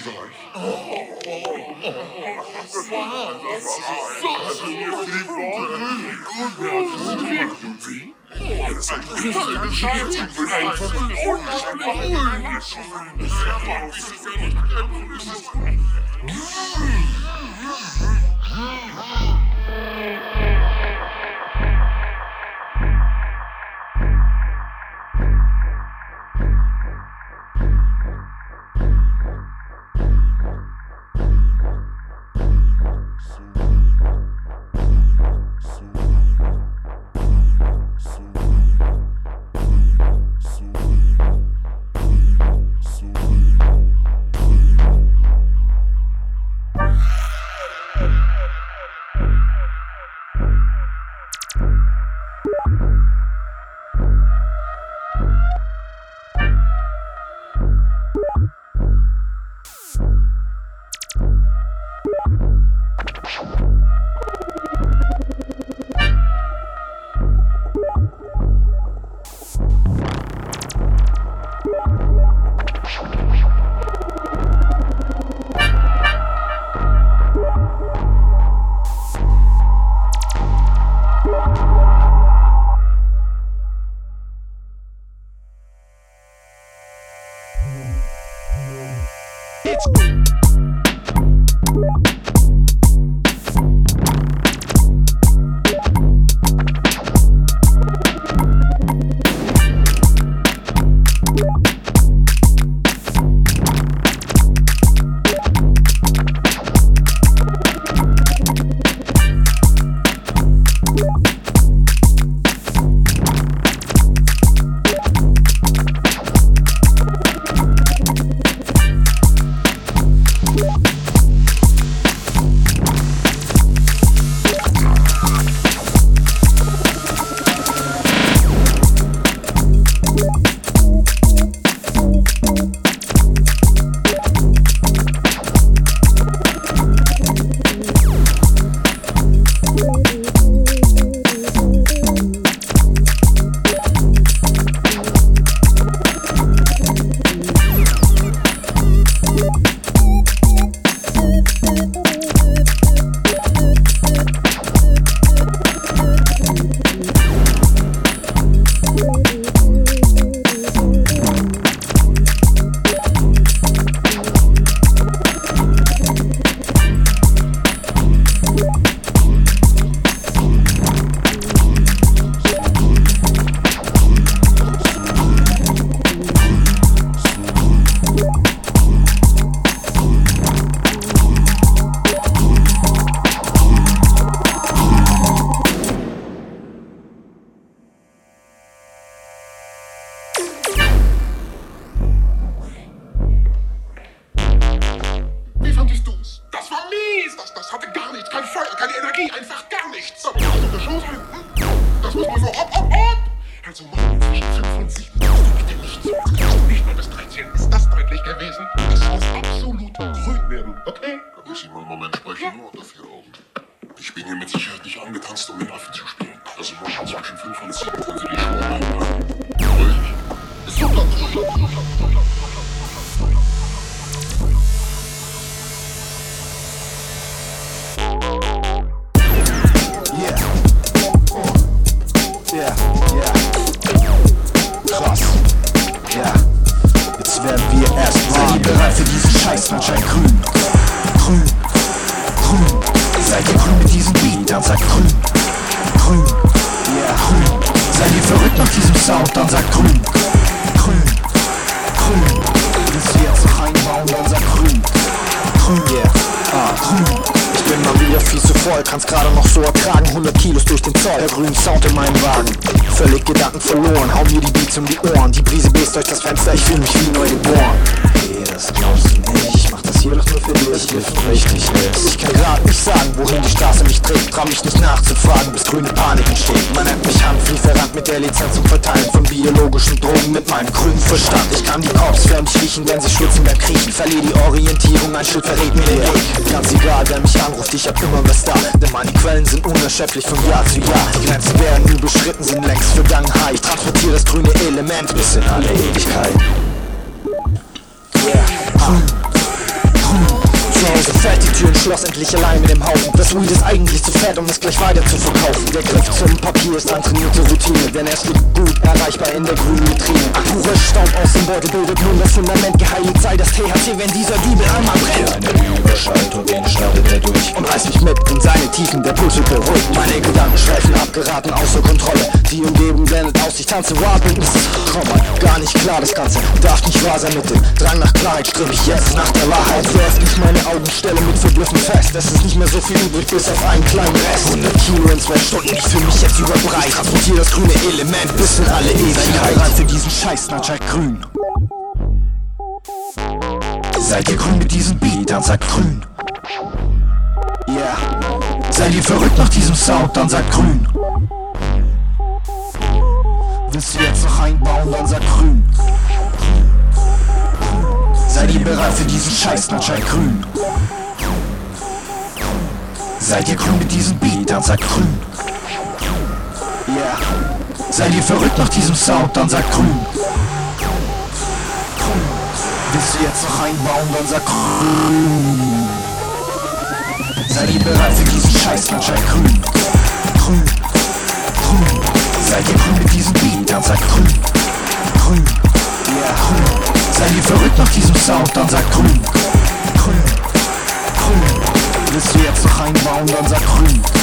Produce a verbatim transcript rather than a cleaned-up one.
Wenn sie schwitzen, dann kriechen, verliere die Orientierung, ein Schild verrät mir den Weg. Ganz egal, wer mich anruft, ich hab immer was da, denn meine Quellen sind unerschöpflich von Jahr zu Jahr. Die Grenzen werden überschritten, sind längst Vergangenheit. Ich transportiere das grüne Element bis in alle Ewigkeit. Yeah. Grün, Hause. Fährt die Tür ins Schloss endlich allein mit dem Haufen. Das Weed ist eigentlich zu fett, um es gleich weiter zu verkaufen. Der Griff zum Papier ist antrainierte Routine, denn er ist gut erreichbar in der grünen Vitrine. Pure Staub aus dem Beutel bildet nun das Fundament. Geheiligt sei das T H C, wenn dieser Dübel einmal brennt. Eine Überschaltung, den startet er durch und reißt mich mit in seine Tiefen, der Puls wird beruhigt. Meine Gedanken schweifen ab, geraten außer Kontrolle. Die Umgebung blendet aus, ich tanze wild mit Misses Trommer. Gar nicht klar das Ganze, darf nicht wahr sein mit dem Drang nach Klarheit, strebe ich jetzt nach der Wahrheit. So öffne ich meine Augen, stelle mit Verblüffen fest, es ist nicht mehr so viel übrig, bis auf einen kleinen Rest. hundert Kilo in zwei Stunden, ich fühle mich jetzt überbreit. Transportiere das grüne Element bis in alle Ewigkeit. Rein für diesen Scheiß, Nutscheit grün. Seid ihr grün mit diesem Beat, dann sagt grün. Yeah. Seid ihr verrückt nach diesem Sound, dann sagt grün. Willst du jetzt noch einbauen, dann sagt grün. Seid ihr bereit für diesen Scheiß, dann scheint grün. Seid ihr grün mit diesem Beat, dann sagt grün. Yeah. Seid ihr verrückt nach diesem Sound, dann sagt grün. Willst du jetzt noch einbauen, dann sag grün. Seid ihr bereit für diesen Scheiß, dann scheint grün. Grün, grün. Seid ihr grün mit diesem Beat, dann sag grün. Grün, ja, grün. Seid ihr verrückt nach diesem Sound, dann sag grün. Grün, grün. Willst du jetzt noch einbauen, dann sag grün.